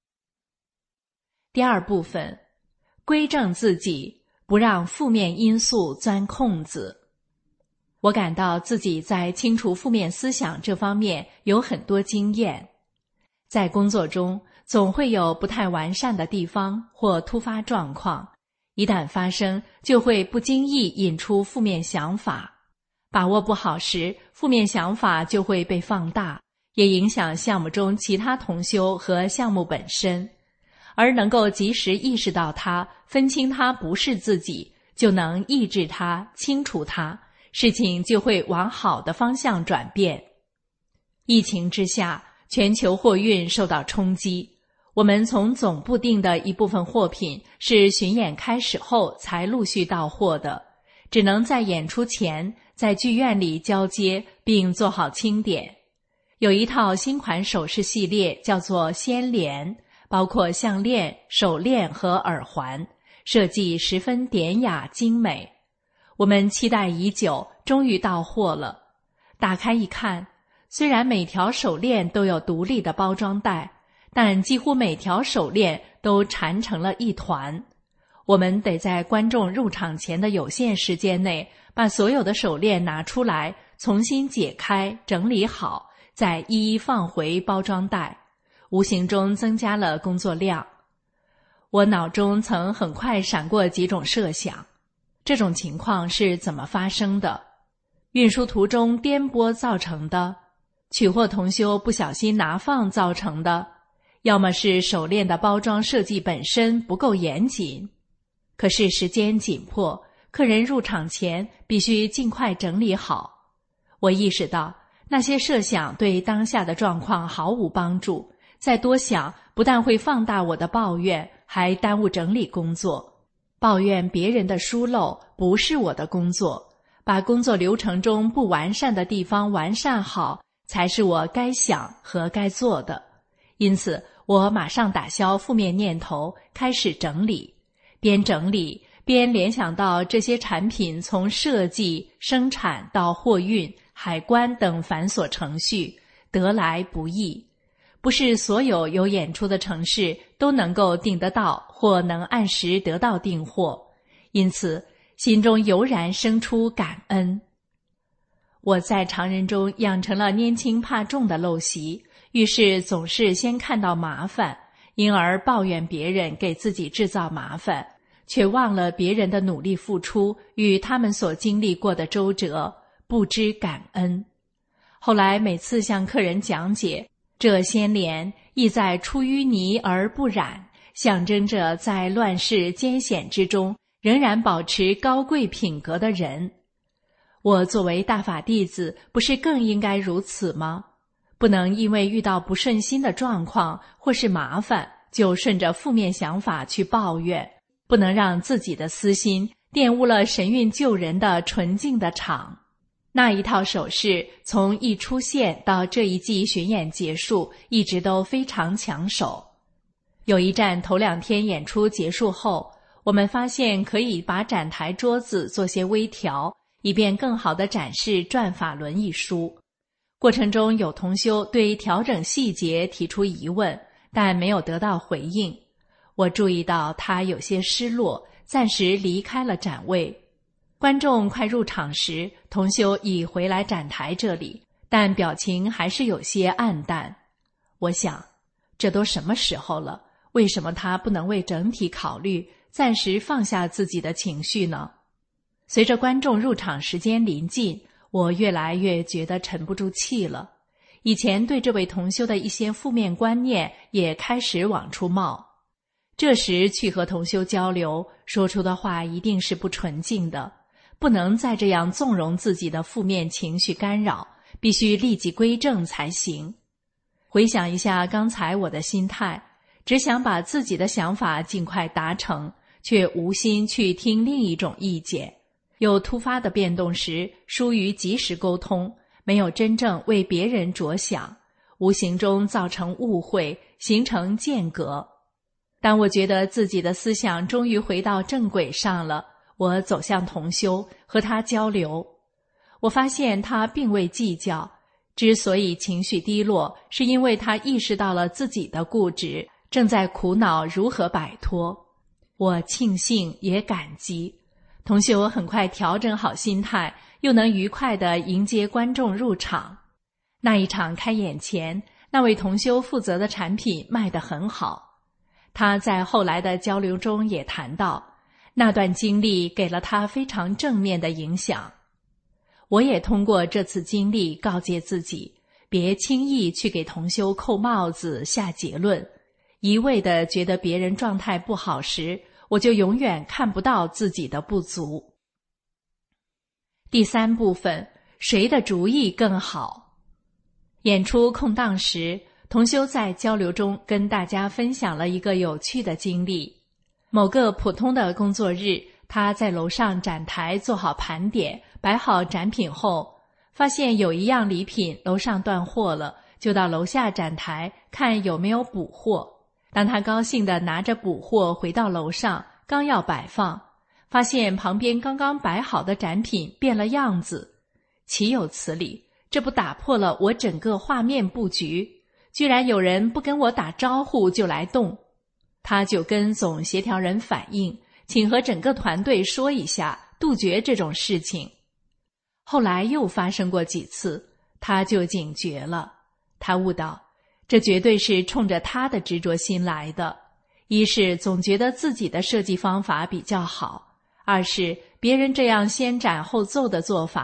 第二部分，归正自己，不让负面因素钻空子。我感到自己在清除负面思想这方面有很多经验。在工作中，总会有不太完善的地方或突发状况，一旦发生，就会不经意引出负面想法。把握不好时，负面想法就会被放大，也影响项目中其他同修和项目本身。而能够及时意识到它，分清它不是自己，就能抑制它，清除它，事情就会往好的方向转变。疫情之下，全球货运受到冲击，我们从总部订的一部分货品是巡演开始后才陆续到货的，只能在演出前在剧院里交接并做好清点。有一套新款首饰系列叫做仙莲，包括项链、手链和耳环，设计十分典雅精美。我们期待已久，终于到货了。打开一看，虽然每条手链都有独立的包装袋，但几乎每条手链都缠成了一团。我们得在观众入场前的有限时间内，把所有的手链拿出来，重新解开，整理好，再一一放回包装袋。无形中增加了工作量。我脑中曾很快闪过几种设想，这种情况是怎么发生的？ 运输途中颠簸造成的，取货同修不小心拿放造成的，要么是手链的包装设计本身不够严谨。可是时间紧迫，客人入场前必须尽快整理好。我意识到那些设想对当下的状况毫无帮助，再多想不但会放大我的抱怨，还耽误整理工作。抱怨别人的疏漏不是我的工作，把工作流程中不完善的地方完善好，才是我该想和该做的。因此，我马上打消负面念头，开始整理。边整理边联想到这些产品从设计、生产到货运、海关等繁琐程序，得来不易。不是所有有演出的城市都能够订得到或能按时得到订货，因此心中油然生出感恩。我在常人中养成了拈轻怕重的陋习，遇事总是先看到麻烦，因而抱怨别人给自己制造麻烦，却忘了别人的努力付出与他们所经历过的周折，不知感恩。后来每次向客人讲解，这先廉意在出淤泥而不染，象征着在乱世艰险之中仍然保持高贵品格的人。我作为大法弟子，不是更应该如此吗？不能因为遇到不顺心的状况或是麻烦，就顺着负面想法去抱怨，不能让自己的私心玷污了神韵救人的纯净的场。那一套手势从一出现到这一季巡演结束，一直都非常抢手。有一站头2天演出结束后，我们发现可以把展台桌子做些微调，以便更好地展示《转法轮》一书。过程中有同修对调整细节提出疑问，但没有得到回应。我注意到他有些失落，暂时离开了展位。观众快入场时，同修已回来展台这里，但表情还是有些黯淡。我想，这都什么时候了，为什么他不能为整体考虑，暂时放下自己的情绪呢？随着观众入场时间临近，我越来越觉得沉不住气了。以前对这位同修的一些负面观念也开始往出冒。这时去和同修交流，说出的话一定是不纯净的，不能再这样纵容自己的负面情绪干扰，必须立即归正才行。回想一下刚才我的心态，只想把自己的想法尽快达成，却无心去听另一种意见。有突发的变动时，疏于及时沟通，没有真正为别人着想，无形中造成误会，形成间隔。当我觉得自己的思想终于回到正轨上了，我走向同修，和他交流。我发现他并未计较，之所以情绪低落，是因为他意识到了自己的固执，正在苦恼如何摆脱。我庆幸也感激。同修很快调整好心态，又能愉快地迎接观众入场。那一场开演前，那位同修负责的产品卖得很好。他在后来的交流中也谈到，那段经历给了他非常正面的影响。我也通过这次经历告诫自己，别轻易去给同修扣帽子下结论，一味地觉得别人状态不好时，我就永远看不到自己的不足。第3部分，谁的主意更好？演出空档时，同修在交流中跟大家分享了一个有趣的经历。某个普通的工作日，他在楼上展台做好盘点，摆好展品后，发现有一样礼品楼上断货了，就到楼下展台看有没有补货。当他高兴地拿着补货回到楼上，刚要摆放，发现旁边刚刚摆好的展品变了样子。岂有此理，这不打破了我整个画面布局，居然有人不跟我打招呼就来动。他就跟总协调人反映，请和整个团队说一下，杜绝这种事情。后来又发生过几次，他就警觉了。他悟到，这绝对是冲着他的执着心来的。一是总觉得自己的设计方法比较好，二是别人这样先斩后奏的做法，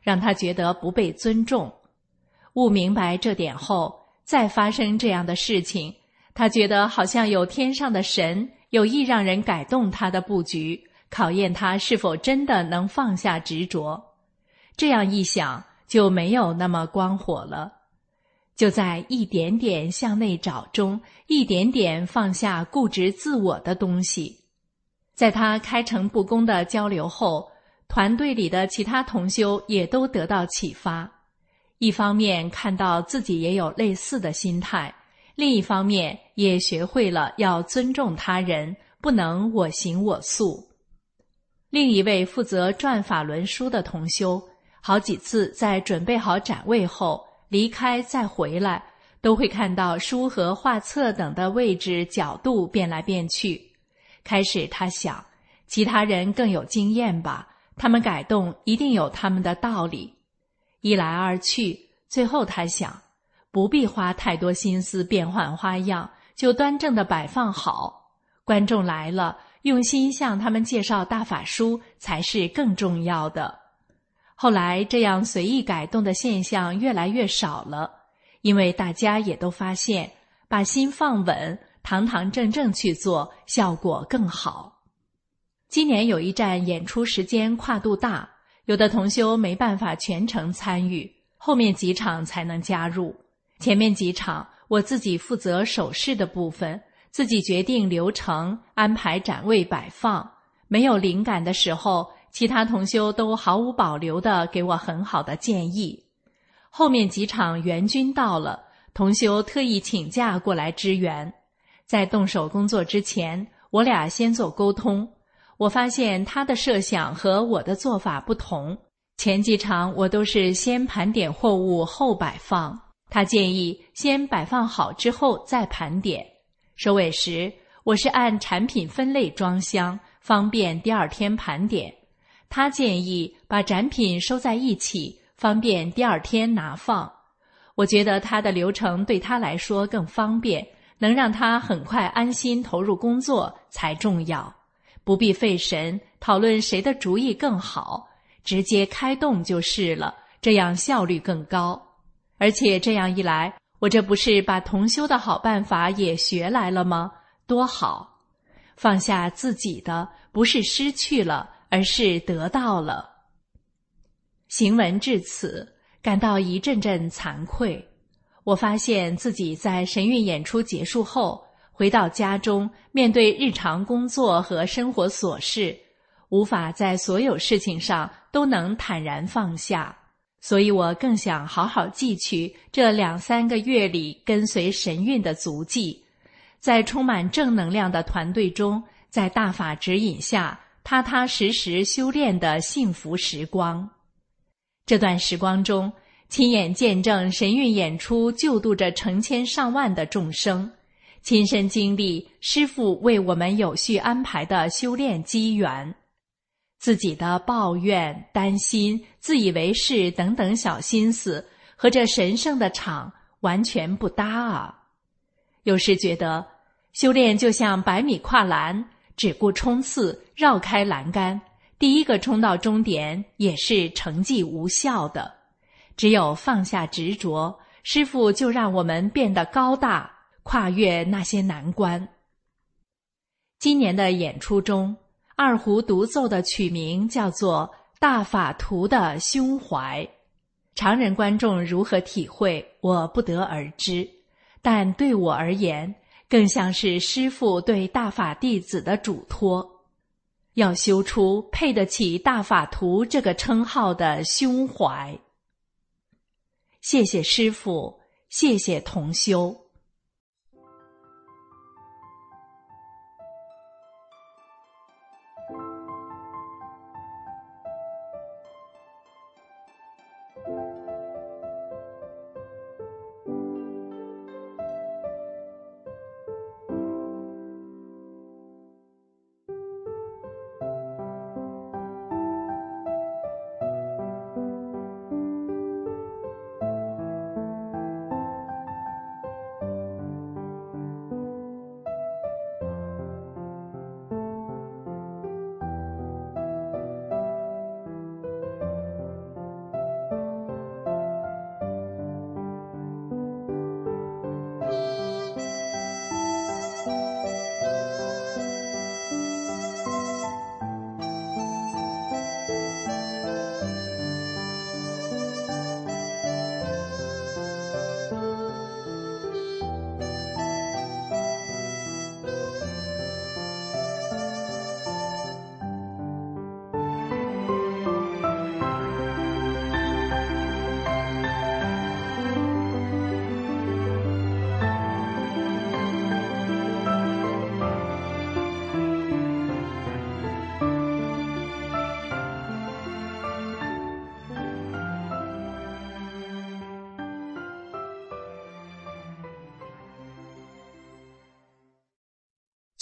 让他觉得不被尊重。悟明白这点后，再发生这样的事情，他觉得好像有天上的神有意让人改动他的布局，考验他是否真的能放下执着。这样一想，就没有那么光火了。就在一点点向内找中，一点点放下固执自我的东西。在他开诚布公的交流后，团队里的其他同修也都得到启发。一方面看到自己也有类似的心态，另一方面也学会了要尊重他人，不能我行我素。另一位负责转法轮书的同修，好几次在准备好展位后离开再回来，都会看到书和画册等的位置角度变来变去。开始他想，其他人更有经验吧，他们改动一定有他们的道理。一来二去，最后他想，不必花太多心思变换花样，就端正地摆放好。观众来了，用心向他们介绍大法书才是更重要的。后来这样随意改动的现象越来越少了，因为大家也都发现，把心放稳，堂堂正正去做，效果更好。今年有一站演出时间跨度大，有的同修没办法全程参与，后面几场才能加入。前面几场我自己负责手势的部分，自己决定流程，安排展位摆放。没有灵感的时候，其他同修都毫无保留地给我很好的建议。后面几场援军到了，同修特意请假过来支援。在动手工作之前，我俩先做沟通。我发现他的设想和我的做法不同，前几场我都是先盘点货物后摆放，他建议先摆放好之后再盘点。收尾时，我是按产品分类装箱，方便第二天盘点。他建议把展品收在一起，方便第二天拿放。我觉得他的流程对他来说更方便，能让他很快安心投入工作才重要。不必费神讨论谁的主意更好，直接开动就是了，这样效率更高。而且这样一来，我这不是把同修的好办法也学来了吗？多好！放下自己的，不是失去了，而是得到了。行文至此，感到一阵阵惭愧。我发现自己在神韵演出结束后，回到家中，面对日常工作和生活琐事，无法在所有事情上都能坦然放下，所以我更想好好记取这2-3个月里跟随神韵的足迹，在充满正能量的团队中，在大法指引下，踏踏实实修炼的幸福时光。这段时光中，亲眼见证神韵演出救度着成千上万的众生，亲身经历师父为我们有序安排的修炼机缘。自己的抱怨、担心、自以为是等等小心思和这神圣的场完全不搭啊！有时觉得修炼就像100米跨栏，只顾冲刺，绕开栏杆，第一个冲到终点也是成绩无效的。只有放下执着，师父就让我们变得高大，跨越那些难关。今年的演出中，二胡独奏的曲名叫做《大法图的胸怀》，常人观众如何体会，我不得而知，但对我而言，更像是师父对大法弟子的嘱托，要修出配得起大法图这个称号的胸怀。谢谢师父，谢谢同修。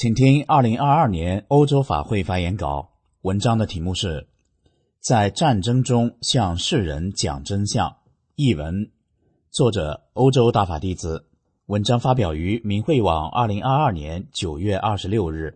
请听2022年欧洲法会发言稿，文章的题目是在战争中向世人讲真相，译文，作者欧洲大法弟子，文章发表于明慧网2022年9月26日。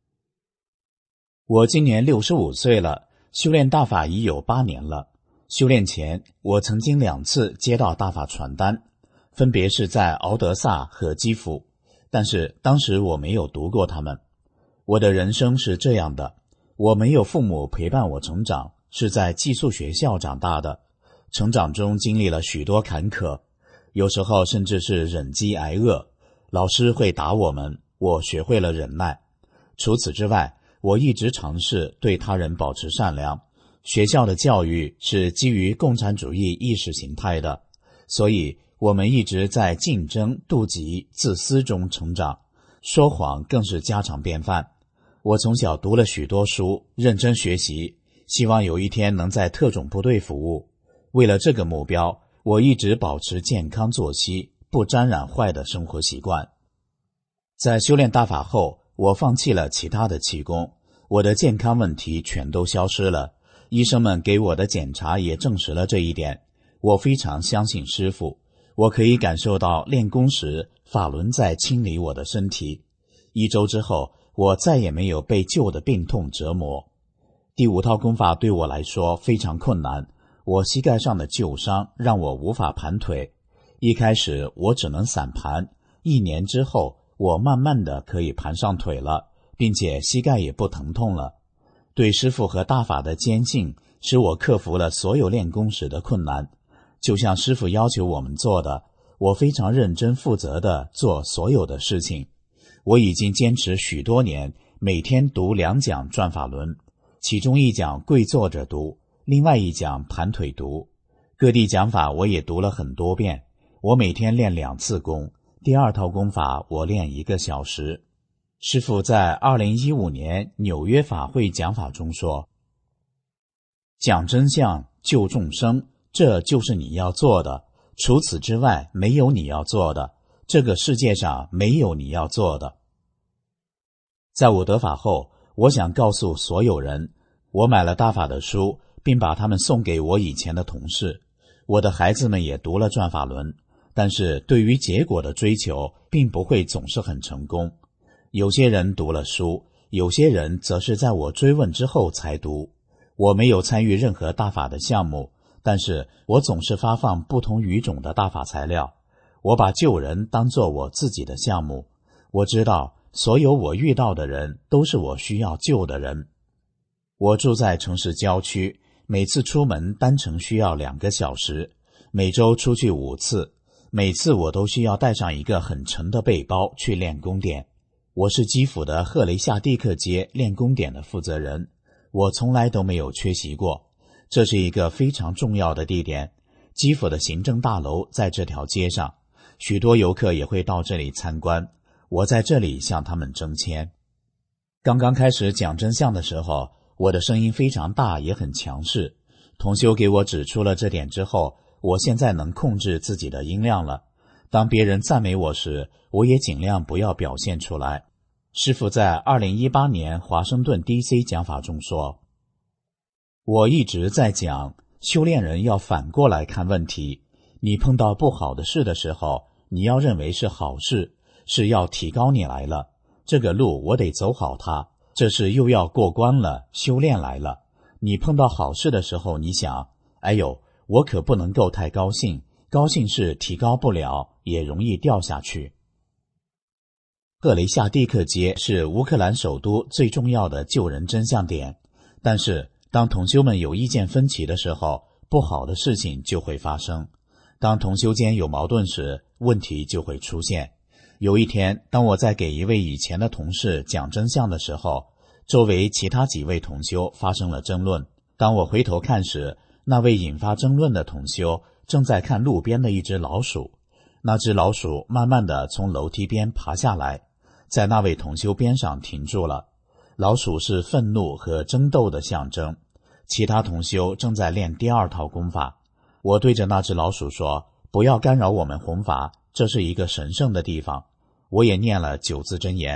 我今年65岁了，修炼大法已有8年了。修炼前，我曾经2次接到大法传单，分别是在敖德萨和基辅，但是当时我没有读过它们。我的人生是这样的，我没有父母陪伴我成长，是在寄宿学校长大的，成长中经历了许多坎坷，有时候甚至是忍饥挨饿，老师会打我们，我学会了忍耐。除此之外，我一直尝试对他人保持善良。学校的教育是基于共产主义意识形态的，所以我们一直在竞争、妒忌、自私中成长，说谎更是家常便饭。我从小读了许多书，认真学习，希望有一天能在特种部队服务。为了这个目标，我一直保持健康作息，不沾染坏的生活习惯。在修炼大法后，我放弃了其他的气功，我的健康问题全都消失了。医生们给我的检查也证实了这一点。我非常相信师父，我可以感受到练功时法轮在清理我的身体。1周之后，我再也没有被旧的病痛折磨。第5套功法对我来说非常困难，我膝盖上的旧伤让我无法盘腿。一开始我只能散盘，1年之后，我慢慢的可以盘上腿了，并且膝盖也不疼痛了。对师父和大法的坚信使我克服了所有练功时的困难，就像师父要求我们做的，我非常认真负责地做所有的事情。我已经坚持许多年，每天读2讲转法轮，其中1讲跪坐着读，另外1讲盘腿读。各地讲法我也读了很多遍。我每天练2次功，第2套功法我练1个小时。师父在2015年纽约法会讲法中说，讲真相，救众生，这就是你要做的，除此之外没有你要做的，这个世界上没有你要做的。在我得法后，我想告诉所有人，我买了大法的书，并把它们送给我以前的同事。我的孩子们也读了转法轮，但是对于结果的追求并不会总是很成功。有些人读了书，有些人则是在我追问之后才读。我没有参与任何大法的项目，但是我总是发放不同语种的大法材料。我把救人当作我自己的项目。我知道所有我遇到的人都是我需要救的人。我住在城市郊区，每次出门单程需要2个小时，每周出去5次，每次我都需要带上一个很沉的背包去练功点。我是基辅的赫雷夏蒂克街练功点的负责人，我从来都没有缺席过。这是一个非常重要的地点，基辅的行政大楼在这条街上，许多游客也会到这里参观。我在这里向他们征签。刚刚开始讲真相的时候，我的声音非常大，也很强势。同修给我指出了这点之后，我现在能控制自己的音量了。当别人赞美我时，我也尽量不要表现出来。师父在2018年华盛顿 DC 讲法中说，我一直在讲，修炼人要反过来看问题。你碰到不好的事的时候，你要认为是好事，是要提高你来了。这个路我得走好它，这是又要过关了，修炼来了。你碰到好事的时候，你想，哎呦，我可不能够太高兴，高兴是提高不了，也容易掉下去。赫雷夏蒂克街是乌克兰首都最重要的救人真相点，但是当同修们有意见分歧的时候，不好的事情就会发生。当同修间有矛盾时，问题就会出现。有一天，当我在给一位以前的同事讲真相的时候，周围其他几位同修发生了争论。当我回头看时，那位引发争论的同修正在看路边的一只老鼠。那只老鼠慢慢地从楼梯边爬下来，在那位同修边上停住了。老鼠是愤怒和争斗的象征。其他同修正在练第2套功法。我对着那只老鼠说，不要干扰我们弘法，这是一个神圣的地方。我也念了9字真言，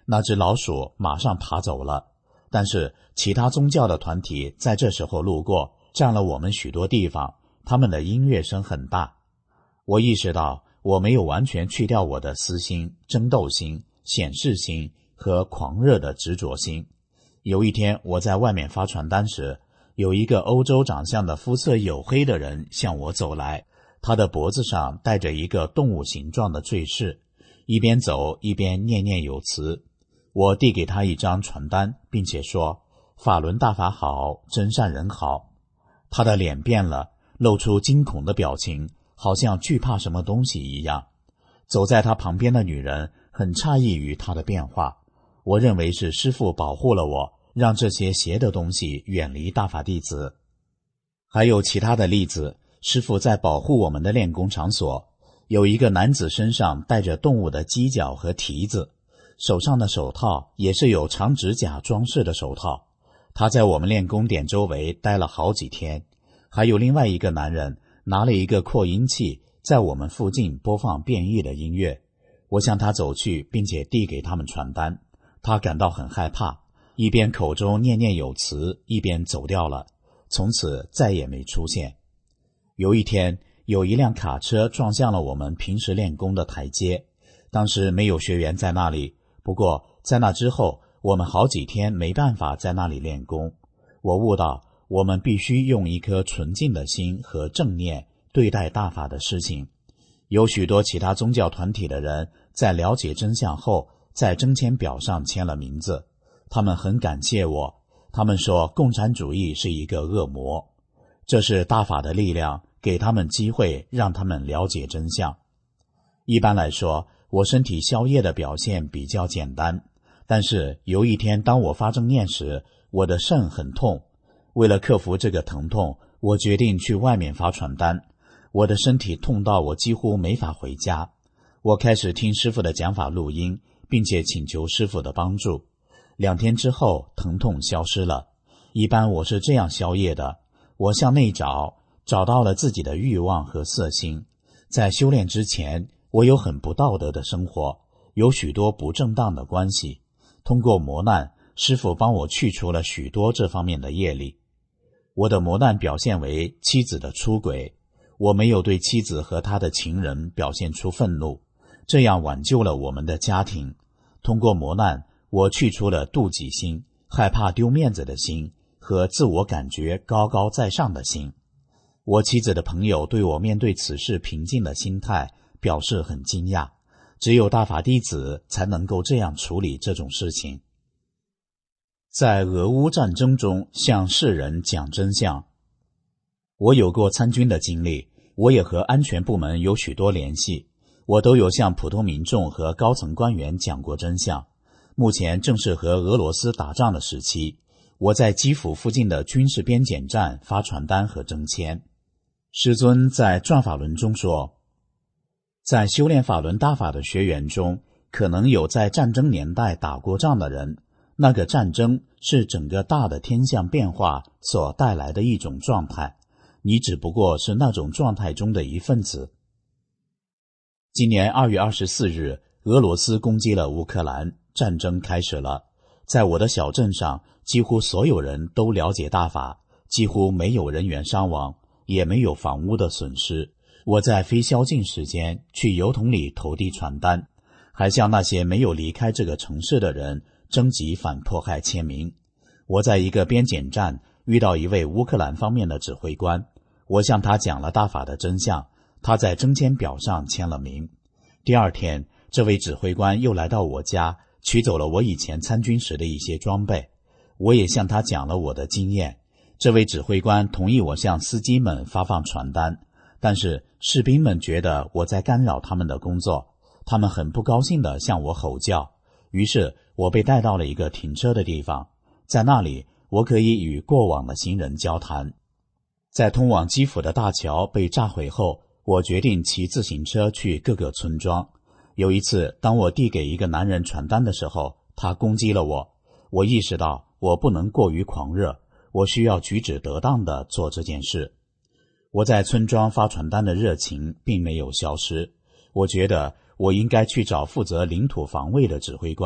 那只老鼠马上爬走了。但是其他宗教的团体在这时候路过，占了我们许多地方，他们的音乐声很大。我意识到我没有完全去掉我的私心、争斗心、显示心和狂热的执着心。有一天我在外面发传单时，有一个欧洲长相的肤色黝黑的人向我走来，他的脖子上戴着一个动物形状的坠饰，一边走一边念念有词。我递给他一张传单，并且说：法轮大法好，真善人好。他的脸变了，露出惊恐的表情，好像惧怕什么东西一样。走在他旁边的女人很诧异于他的变化，我认为是师父保护了我，让这些邪的东西远离大法弟子。还有其他的例子，师父在保护我们的练功场所。有一个男子身上带着动物的犄角和蹄子，手上的手套也是有长指甲装饰的手套。他在我们练功点周围待了好几天。还有另外一个男人拿了一个扩音器，在我们附近播放变异的音乐。我向他走去，并且递给他们传单。他感到很害怕，一边口中念念有词，一边走掉了，从此再也没出现。有一天，有一辆卡车撞向了我们平时练功的台阶，当时没有学员在那里，不过在那之后，我们好几天没办法在那里练功。我悟到，我们必须用一颗纯净的心和正念对待大法的事情。有许多其他宗教团体的人在了解真相后，在征签表上签了名字。他们很感谢我，他们说共产主义是一个恶魔。这是大法的力量，给他们机会，让他们了解真相。一般来说，我身体消业的表现比较简单，但是有一天当我发正念时，我的肾很痛。为了克服这个疼痛，我决定去外面发传单。我的身体痛到我几乎没法回家。我开始听师父的讲法录音，并且请求师父的帮助。2天之后，疼痛消失了。一般我是这样消业的，我向内找到了自己的欲望和色心。在修炼之前，我有很不道德的生活，有许多不正当的关系。通过磨难，师父帮我去除了许多这方面的业力。我的磨难表现为妻子的出轨，我没有对妻子和她的情人表现出愤怒，这样挽救了我们的家庭。通过磨难，我去除了妒忌心、害怕丢面子的心和自我感觉高高在上的心。我妻子的朋友对我面对此事平静的心态表示很惊讶，只有大法弟子才能够这样处理这种事情。在俄乌战争中向世人讲真相。我有过参军的经历，我也和安全部门有许多联系，我都有向普通民众和高层官员讲过真相。目前正是和俄罗斯打仗的时期，我在基辅附近的军事边检站发传单和征签。师尊在转法轮中说，在修炼法轮大法的学员中，可能有在战争年代打过仗的人，那个战争是整个大的天象变化所带来的一种状态，你只不过是那种状态中的一份子。今年2月24日，俄罗斯攻击了乌克兰，战争开始了。在我的小镇上，几乎所有人都了解大法，几乎没有人员伤亡，也没有房屋的损失。我在非宵禁时间去邮筒里投递传单，还向那些没有离开这个城市的人征集反迫害签名。我在一个边检站遇到一位乌克兰方面的指挥官，我向他讲了大法的真相，他在征签表上签了名。第2天，这位指挥官又来到我家，取走了我以前参军时的一些装备。我也向他讲了我的经验。这位指挥官同意我向司机们发放传单，但是士兵们觉得我在干扰他们的工作，他们很不高兴地向我吼叫。于是我被带到了一个停车的地方，在那里我可以与过往的行人交谈。在通往基辅的大桥被炸毁后，我决定骑自行车去各个村庄。有一次，当我递给一个男人传单的时候，他攻击了我。我意识到我不能过于狂热，我需要举止得当地做这件事。我在村庄发传单的热情并没有消失，我觉得我应该去找负责领土防卫的指挥官，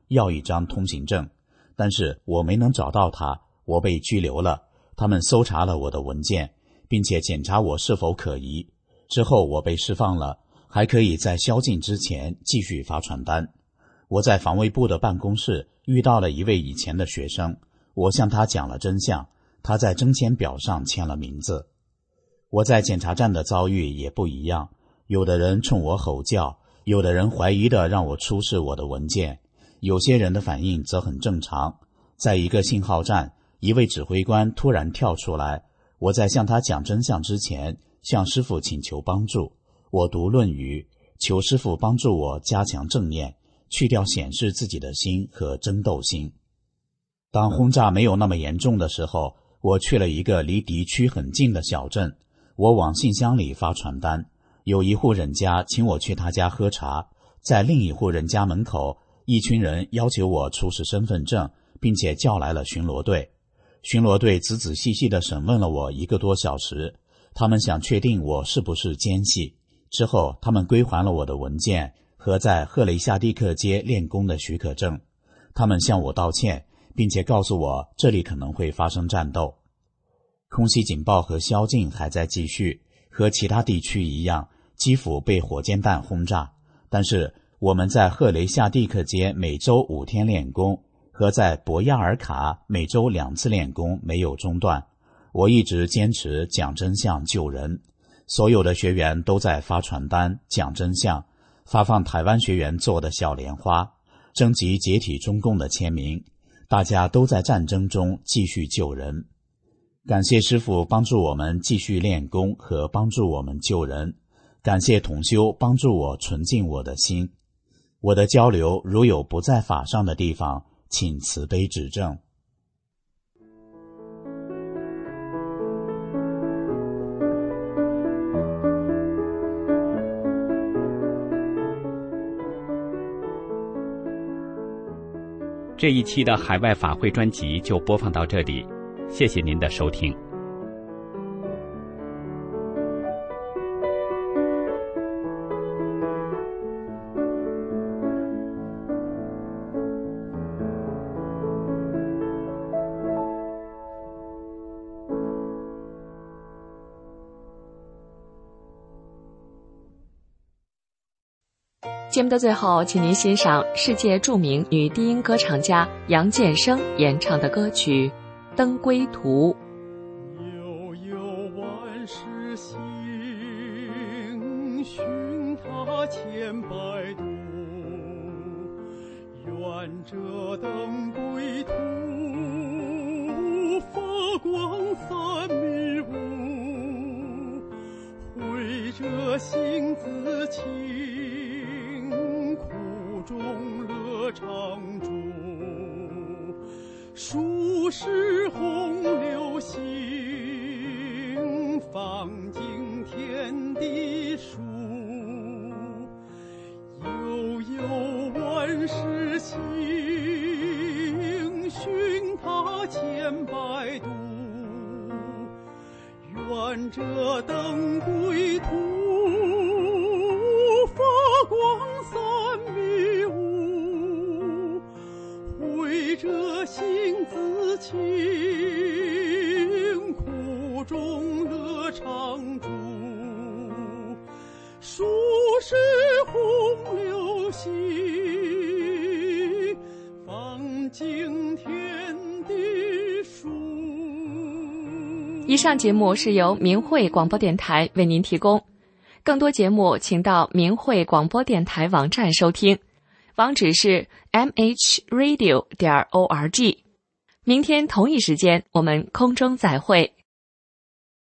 要一张通行证，但是我没能找到他，我被拘留了。他们搜查了我的文件，并且检查我是否可疑。之后我被释放了，还可以在宵禁之前继续发传单。我在防卫部的办公室遇到了一位以前的学生，我向他讲了真相，他在征签表上签了名字。我在检查站的遭遇也不一样，有的人冲我吼叫，有的人怀疑地让我出示我的文件，有些人的反应则很正常。在一个信号站，一位指挥官突然跳出来，我在向他讲真相之前，向师父请求帮助。我读《论语》，求师父帮助我加强正念，去掉显示自己的心和争斗心。当轰炸没有那么严重的时候，我去了一个离敌区很近的小镇，我往信箱里发传单。有一户人家请我去他家喝茶，在另一户人家门口，一群人要求我出示身份证，并且叫来了巡逻队。巡逻队仔仔细细地审问了我1个多小时，他们想确定我是不是奸细。之后他们归还了我的文件和在赫雷夏蒂克街练功的许可证。他们向我道歉，并且告诉我这里可能会发生战斗。空袭警报和宵禁还在继续，和其他地区一样，基辅被火箭弹轰炸，但是我们在赫雷夏蒂克街每周5天练功，和在博亚尔卡每周2次练功没有中断。我一直坚持讲真相救人，所有的学员都在发传单讲真相，发放台湾学员做的小莲花，征集解体中共的签名。大家都在战争中继续救人。感谢师父帮助我们继续练功和帮助我们救人，感谢同修帮助我纯净我的心。我的交流如有不在法上的地方，请慈悲指正。 这一期的海外法会专辑就播放到这里，谢谢您的收听。 节目的最后，请您欣赏世界著名女低音歌唱家杨建生演唱的歌曲《登归途》。 悠悠万世行，寻他千百度，愿这登归途，发光三迷雾，绘着心自清，中乐常驻，数十洪流行，放尽天地数，悠悠万世行，寻他千百度，愿这登归途，发光三迷雾，绘着心自清，苦中乐常驻，数十洪流行，放尽天地数。 以上节目是由明慧广播电台为您提供，更多节目请到明慧广播电台网站收听，网址是 mhradio.org。明天同一时间我们空中再会。